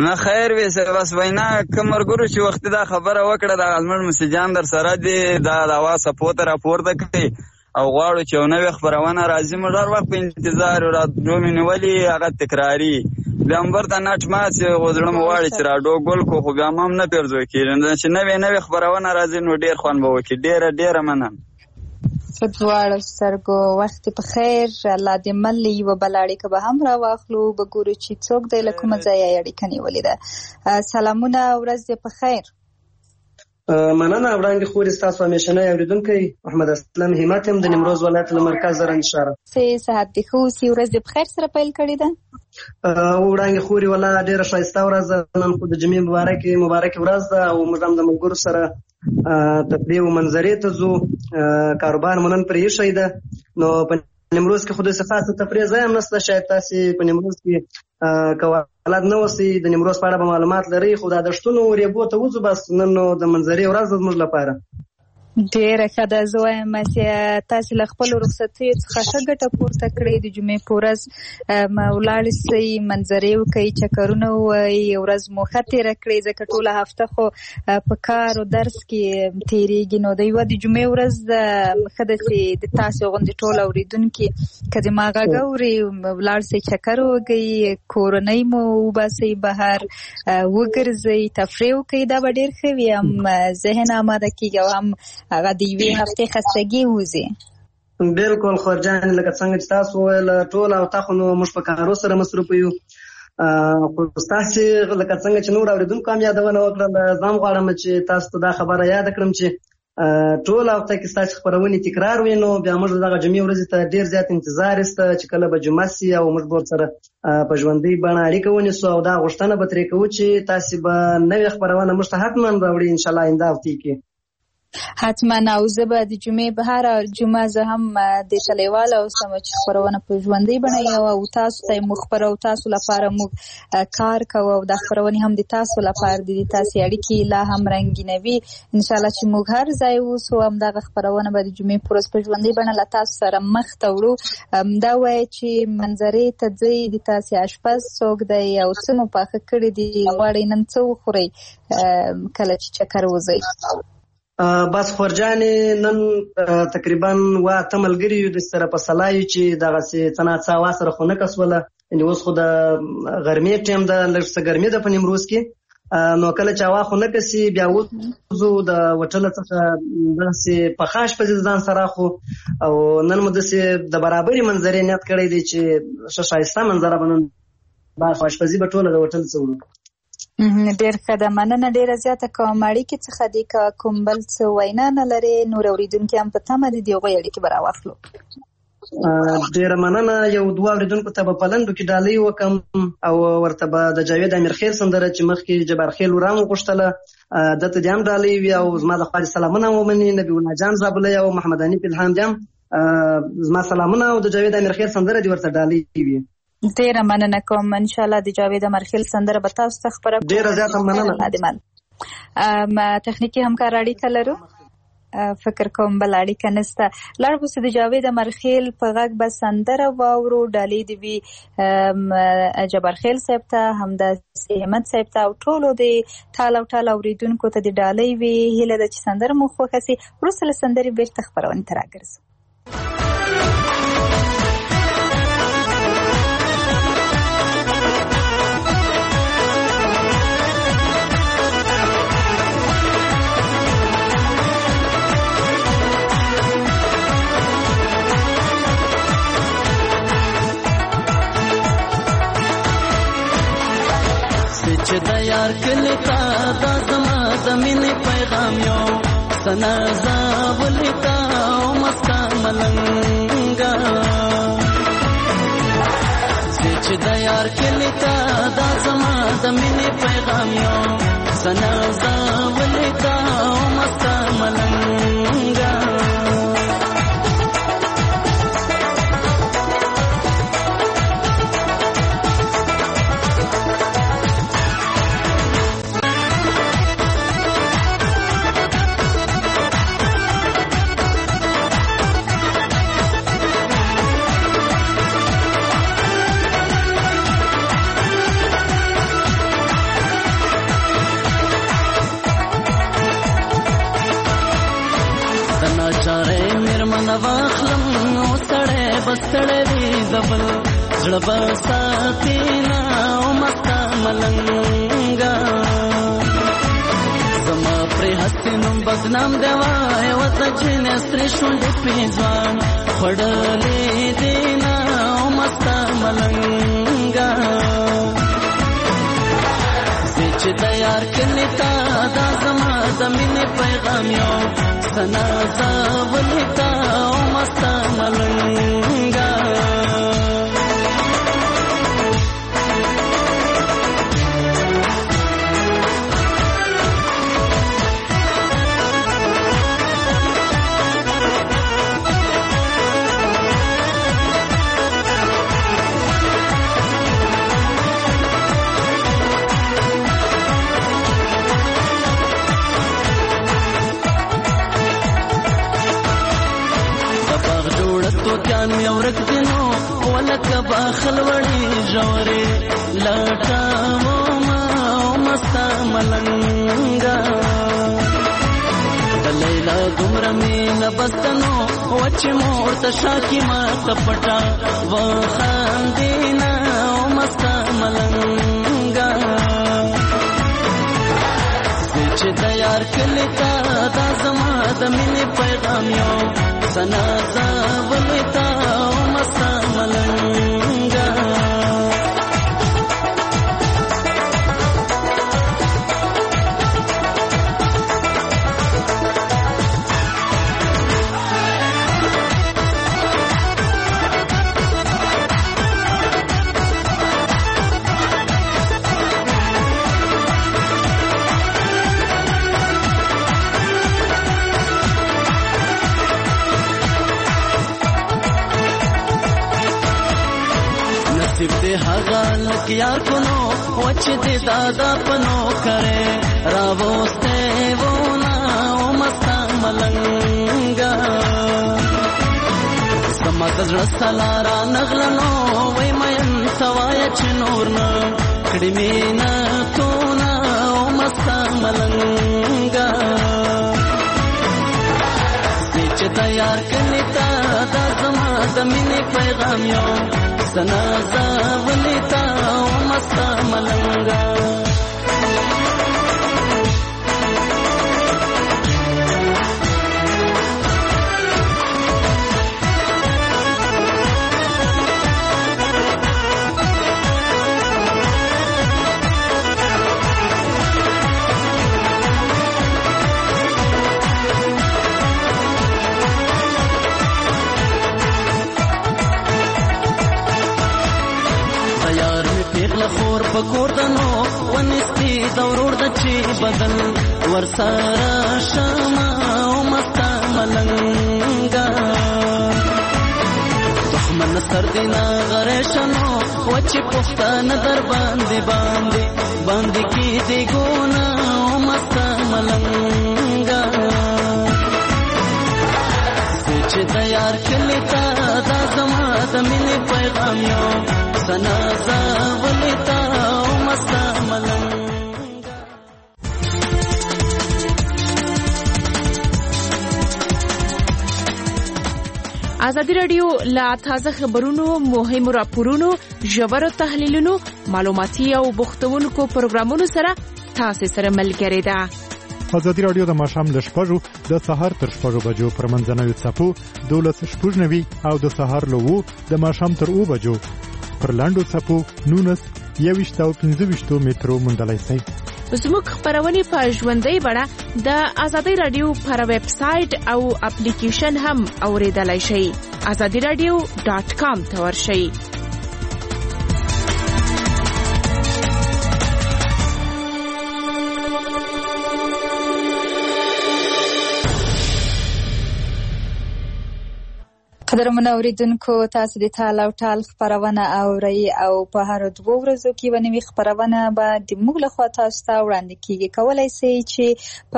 نه خیر وي بس وینا کمرګرو چې وخت دا خبره وکړه د زموږ مسجان در سره دی دا د اواز سپورت راپورته کوي او غواړو چې یو نوې خپرونه راځي. موږ هر وخت په انتظار یو راډیو مې نیولې هغه تکراري بیا هم ورته نټ ماسې زړه مې غواړي چې راډیو ګل کو خو بیا هم نه پېرزو کېږي چې نوې خپرونه راځي نو ډېر خوند به وکړي. ډېره مننه. په دواړو سترګو وخت په خیر. الله دې ملي یوه بله اړیکه به هم راواخلو به ګورو چې څوک دی له کومه ځایه یې اړیکه نیولې ده. سلامونه ورځ دې په خیر. مننه وړاندې خورې ستاسو همیشنی اورېدونکی محمد اسلم همت یم د نیمروز ولایت له مرکز زرنشاره. صحت دې ښه اوسي. ورځ دې په خیر سره پیل کړې ده. وړاندې خورې ولا ډېره ښایسته ورځ ده. نن خو د جمعې مبارکې ورځ ده او موږ هم د ملګرو سره تفریح او منظرې ته ځو. کاروبار مو نن پرې ایښی ده نو په نیمروز کې خو داسې خاصه تفریح ځای هم نشته. شاید تاسې په نیمروز کې که حالات نه اوسئ د نیمروز په اړه به معلومات لرئ خو دا د دښتونو ریبو ته وځو. بس نن نو د منظرې ورځ ده زموږ لپاره. ډېره ښه ده. زه وایم چې تاسې له خپلو رخصتیو څخه ښه ګټه پورته کړئ. د جمعې په ورځ ولاړې سئ منظرې وکئ چکرونه ووهئ ورځ مو ښه تېره کړئ ځکه ټوله هفته خو په کار او درس کې تېرېږي نو د یوه د جمعې ورځ ښه ده چې د تاسې غوندې ټول اورېدونکي که زما غږ اوري ولاړ سئ چکر ووهئ کورنۍ مو وباسئ بهر وګرځئ تفریح وکئ. دا به ډېر ښه وي. هم ذهن آماده کېږي او هم هغه د یوې هفتې خستګي وځي. بالکل خورجان لکه څنګه چې تاسو وویل ټول او تاسو نو موږ په کارو سره مصروف یو خو تاسو لکه څنګه چې نور اورېدونکو هم یادونه وکړه زه هم غواړم چې تاسو ته دا خبره یاد کړم چې ټول هفته کې ستاسو خپرونې تکرار وي نو بیا موږ دغه جمعې ورځې ته ډېر زیات انتظار ایسته چې کله به جمعه سي او موږ به ورسره په ژوندۍ بڼه اړیکه ونیسو او دا غوښتنه به ترې کوو چې تاسو به نوې خپرونه موږ ته حتما راوړئ انشاءالله آینده هفتې کې. حتما. او زه به د جمعې به هره جمعه زه هم د تلیواله اوسم چې خپرونه په ژوندۍ بڼه یو او تاسو ته یې موږ خپروو. تاسو لپاره موږ کار کوو او دا خپرونې هم د تاسو لپاره دي. د تاسې اړیکې لا هم رنګینوي. انشاءالله چې موږ هر ځای اوسو همدغه خپرونه به د جمعې په ورځ په ژوندۍ بڼه له تاسو سره مخ ته وړو. دا وایي چې منظرې ته ځئ د تاسې اشپز څوک دی او څه مو پاخه کړي دي غواړئ نن څه وخورئ کله چې چکر وځئ. بس خورجانې نن تقریبا 8 ملګري یو د سره په سلا یو چې دغسې څه ناڅه هوا سره خو نه کسوله. یعنې اوس خو د غرمې ټایم ده لږ څه ګرمي ده په نیمروز کې نو کله چې هوا خو نه کسي بیا وځو د هوټله څخه داسې پخه اشپزي ځان سره خو او نن مو داسې د برابرې منظرې نیت کړی دی چې ښه ښایسته منظره به نن اشپزي به ټوله د هوټل څه وړو. ډېر ښه ده. مننه ډېره زیاته کوم. اړیکې څخه دې که کوم بل څه وینا نه لرې نور اورېدونکي هم په تمه دي د هغوی اړیکې به راواخلو. ډېره مننه. یو دوه اورېدونکو ته به په لنډو کې ډالۍ وکړم او ورته به د جاوید امیرخیل سندره چې مخکې جبارخیل ورام وغوښتله دته دې هم ډالۍ وي او زما د خوا دې سلامونه ومني. نبي الله جان زابلی او محمد حنیف الهام دې هم زما سلامونه او د جاوید امیرخیل سندره دې ورته ډالۍ وي. ډېره مننه کوم. انشاءالله د جاوید امیرخیل سندره به تاسو ته خپره کړو. ډېره زیاته مننه. تخنیکي همکار اړیکه لرو فکر کوم بل اړیکه نشته. لاړ به د جاوید امیرخیل په غږ به سندره واورو. ډالۍ دې وي جبارخیل صاحب ته همداسې همت صاحب ته او ټولو د ټال او ټال اورېدونکو ته د ډالۍ وي. هیله ده چې سندره مو خوښه سي. وروسته له سندرې بېرته خپرونې ته راګرځو. چې د یار کلی تا دا زما د مینې پیغام یو سنا زاولی تا او مستا ملنګا چې د یار کلی تا دا زما د مینې پیغام یو سنا زاولی تا او مستا ملنګا واخلم نو سړې بستړې وی دبل زړه بساتینا او مستا ملنګا زما پر هستینم بدنام دیوای وځچې نستری شونډې پیځوان خړلې دینا او مستا ملنګا چې تیار کړی تا دا زما د مینې پیغام یو سنا زولتا او مستا ملنګا کان مې ورک دینو ولکه باخل وړي جوړې لټاو ما مستا ملنګا د لیلا دومره مینه بستنو وچې مور ته شاکي ما تپټا و خاندینا مستا ملنګا چې تیار کړی تا دا زما د مینې پیغام یو سنا زولتا او مستا ملنګا دې هغه لکیار کونو وچ دې دادا پنو کرے راوسته وونا او مستا ملنګا سمات زړه سلارا نغلنو وای مې سوای چې نور نه کړي مینا تو نا او مستا ملنګا چې تیار کړی تا دا زما د مینې پیغام یو سنا زولتا او مستا ملنګا خور پکور دنو ونستی دورور د چی بدل ورسره شما او مستا ملنګا دښمن سر دینا غریشنو وچ پښتن در باندې کی دی ګونا او مستا ملنګا چې تیار کړی تا دا زما د مینې پیغام یو سنا زولتا او مستا ملنګا ازادي رادیو لا تازه خبرونو مهم راپورونو ژور تحلیلونو معلوماتي او بوختونکو پروګرامونو سره تاسو سره ملګری ده. ازادي رادیو د ماښام له 6 د سهار تر 6 بجو پر منځنوي څپو 12:90 او د سهار له 2 د ماښام تر 2 بجو پر لاندو څپو 19:25 مترو مندلای شي. زموږ خبرونه په ژوندۍ بڼه د ازادي رادیو پر ویب سټ او اپلیکیشن هم اوریدلای شئ. azadiradio.com ته ورشئ. قدرمن اوریدونکو تاسو د تال او ټال خبرونه اورئ او په هر 2 ورځو کې ونوي خبرونه به د موږ له خوا تاسو ته وړاندې کیږي. کولای شئ چې په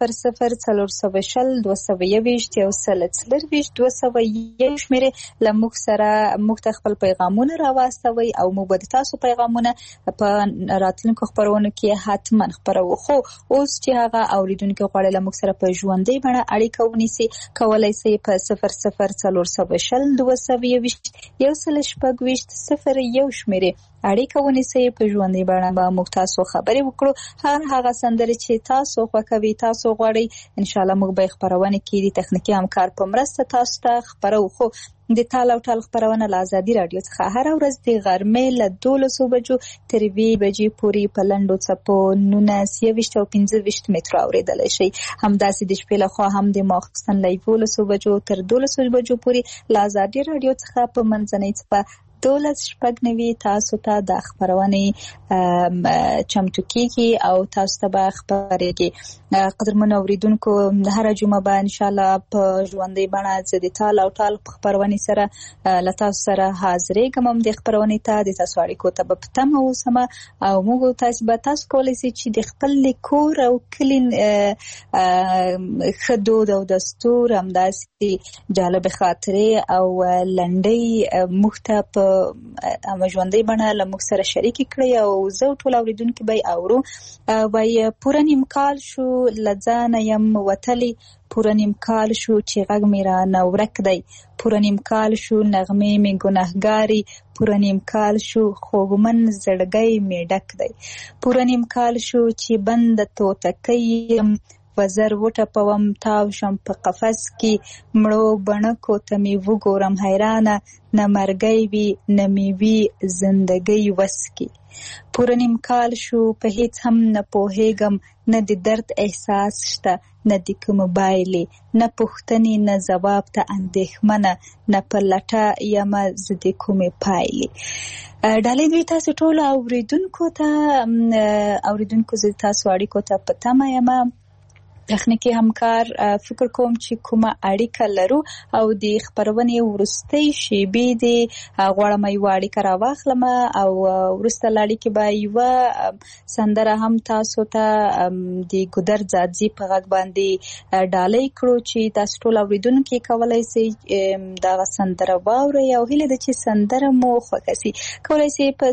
00402021 شمیرې له موږ سره موږ ته خپل پیغامونه راواستوي او موږ به تاسو پیغامونه په راتلونکو خبرونو کې حتما خبرو. خو اوس چې هغه اوریدونکو غواړي له موږ سره په ژوندۍ بڼه اړیکه ونیسي، کولای شئ په 00402021 شمیرې اړیکه ونیسئ. په ژوندۍ بڼه به موږ تاسو خبرې وکړو. هغه سندرې چې تاسو خوښوي، تاسو غواړئ، ان شاء الله موږ به خبرونه کې د تخنیکی همکار په مرسته تاسو ته خبرو. خو د تال او ټال خبرونه له آزادي رادیو څخه هر ورځ د غرمې له 12 بجو تر 2 بجې پورې په لنډو څپو 19 او 15 متر اوریدلای شي. همداسې د شپې له خوا هم د ماخستن له 12 بجو تر 12 بجو پورې له آزادي رادیو څخه په منځنۍ څپه 12 تاسو ته د خبرونه چمتو کیږي او تاسو ته به خبرېږي. قدرمن اوریدونکو هر جمعه به ان شاء الله په ژوندۍ بڼه د تال او ټال خبرونه سره له تاسو سره حاضرې کوم. د خبرونه ته د تاسو اړیکو ته به پتمه وسمه او موږ تاسو به تاسو کولای شئ چې د خپل کور او کلین خدود او دستور همداسې جالب خاطره او لنډي مختپ ژوندۍ بڼه له موږ سره شریک کړئ او زه ټول اوریدونکو به اورو. وای پوره نیم کال شو لځانه يم وتلی، پوره نیم کال شو چې غږ مې را نورک دی، پوره نیم کال شو نغمې مې ګناهګاری، پوره نیم کال شو خوږمن زړګی مې ډک دی، پوره نیم کال شو چې بند توتکیم وزر وټه پوم تاو شم په قفس کې، مړو بڼکو ته مې وګورم حیرانه، نه مرګی وي نه مې وي زندګۍ وس کې. پوره نیم کال شو په هیڅ هم نه پوهېږم، نه د درد احساس شته، نه د کوم بایلې، نه پوښتنې نه ځواب ته اندېښمنه، نه په لټه یمه زه د کومې پایلې. ډالۍ دوی تاسو ټول اوریدونکو زه تاسو اړیکو ته په تمه یمه. تخنیکی همکار فکر کوم چې کومه اړیکه لرو او د خبرونې ورستۍ شیبې دی غواړم یو اړیکه راواخلم او ورسته اړیکه به یو سندره هم تاسو ته د ګودر ځاځي په غږ باندې ډالۍ کړو چې تاسو ټول اوریدونکو کولای شئ دا سندره واورئ او هیله ده چې سندره مو خوښه شي. کولای شئ په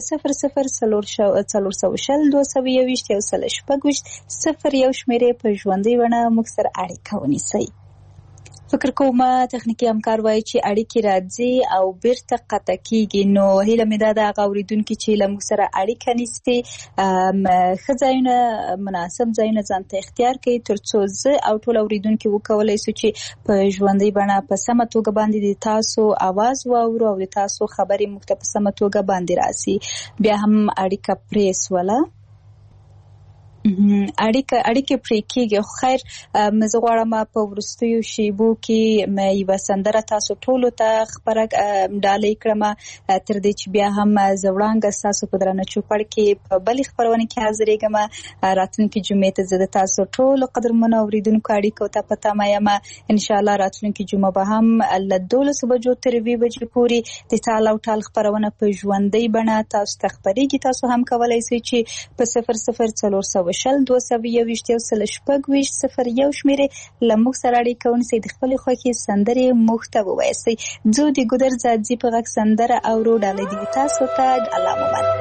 00402021 شمیرې په ژوندۍ موږ سره اړیکه ونیسئ. فکر کوم تخنیکی همکار وایي چې اړیکې راځي او بیرته قطع کیږي. نو هیله مې ده هغه اوریدونکي چې له موږ سره اړیکه نیسي ښه ځایونه مناسب ځایونه ځان ته اختیار کړي ترڅو زه او ټول اوریدونکي وکولای شو چې په ژوندۍ بڼه په سمه توګه باندې د تاسو आवाज واورو او د تاسو خبرې موږ ته په سمه توګه باندې راسي. بیا هم اړیکه پریس ولا اړیکه پرې کېږي. خیر زه غواړم په وروستیو شیبو کې یوه سندره تاسو ټولو ته خپره ډالۍ کړم تر دې چې بیا هم زه وړاندې ستاسو په درانه چوپړ کې په بلې خپرونې کې حاضرېږم. راتلونکي جمعې ته زه د تاسو ټولو قدرمنو اوریدونکو اړیکو ته په تمه یم. انشاءالله راتلونکي جمعه به هم له 12 بجو تر 2 بجې پورې د تال او ټال خپرونه په ژوندۍ بڼه تاسو ته خپرېږي. تاسو هم کولای شئ چې په 00402021 شمیرې له موږ سره اړیکه ونیسئ، د خپلې خوښې سندرې موږ ته ووایاستئ. زه د ګودر ځاځي په غږ سندره اورو. ډالۍ دې تاسو ته. الله مو بند.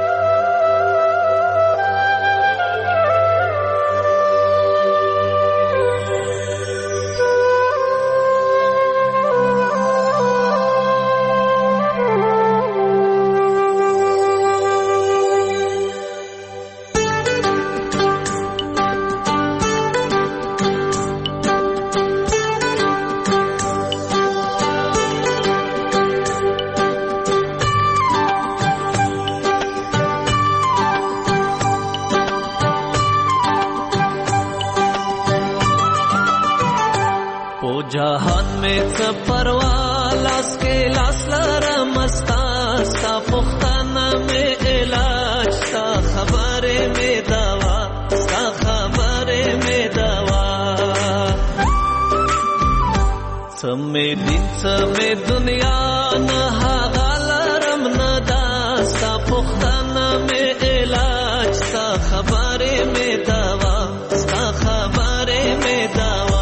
जहान में परवा लास के लास लारा मस्ता सा पुख्ताना में इलाज सा खबरे में दवा सा खबरे में दवा سمې دین سمې دنیا نه هغه لرم نه داستا پختانه مې علاج ستا خبرې مې دوا ستا خبرې مې دوا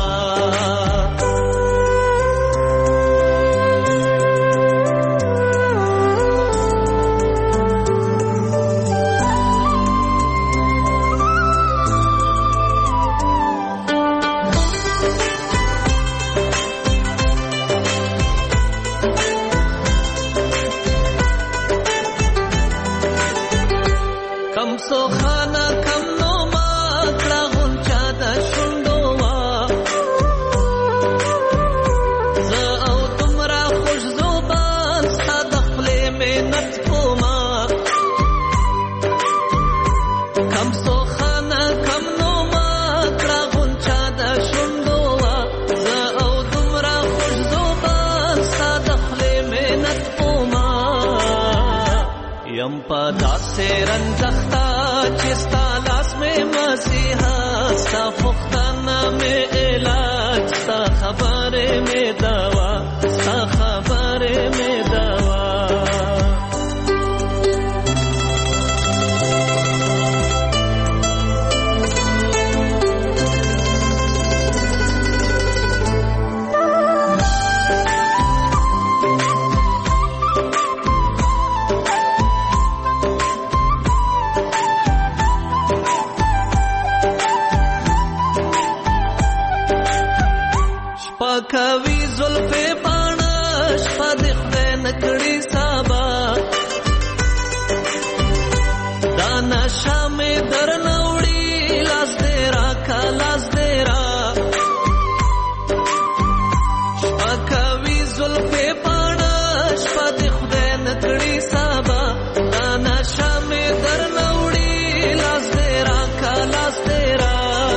से रंजख्ता चिस्ता लास में मसीहा सा पुख्ताना में इलाज सा खबरे में दवा सा खबरे में दवा کوي زلفې باڼه شپه د خدای نکړي سابا دا نشه مې درنه وړي لاس دې راکه لاس دې را شپه کوي زلفې باڼه شپه د خدای نکړي سابا دا نشه مې درنه وړي لاس دې راکه لاس دې را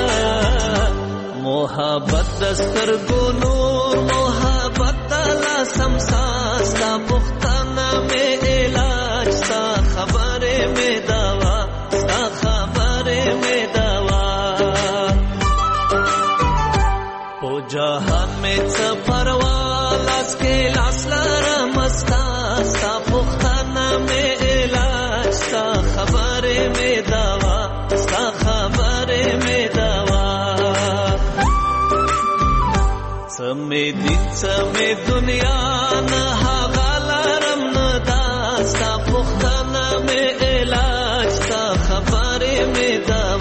محبت دستر ګونو محبت لا سمساس تا پختانه میں علاج تا خبرے میں دوا تا خبرے میں دوا او جہان میں سفروا لاس کے لاس لارا مستاس تا پختانه میں علاج تا خبرے میں دوا تا خبرے میں دوا سمې دین سمې دنیا نه هغه لرم نه داستا پختانه مې علاج تا خبرې مې دا